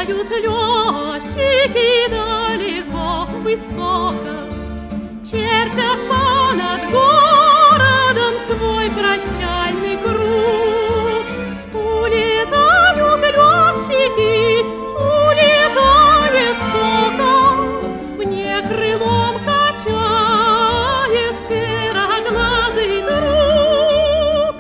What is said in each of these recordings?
Летают летчики далеко, высоко, чертят понад городом свой прощальный круг. Улетают летчики, улетает сокол, мне крылом качает сероглазый друг.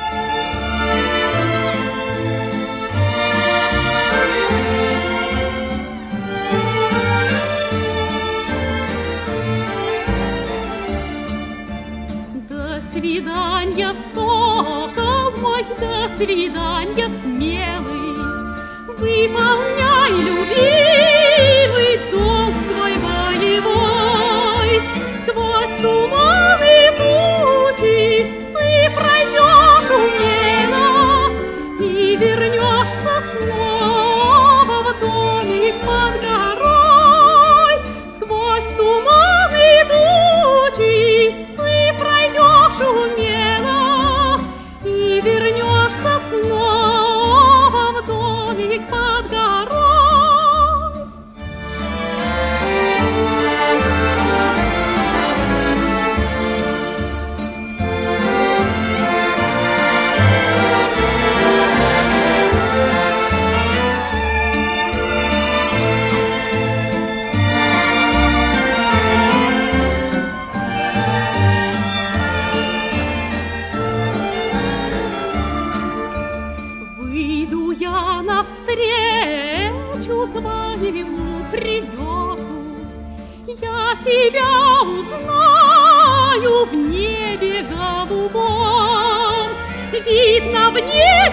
До свидания, сокол мой, до свидания, смелый, выполняй, любимый, долг свой боевой. Сквозь туманы тучи ты пройдешь умело и вернешься снова в домик под горой. Сквозь туманы тучи ты пройдешь умело и вернешься снова в домик под горой. Выйду я навстречу твоему прилету, я тебя узнаю в небе голубом. Видно, в небе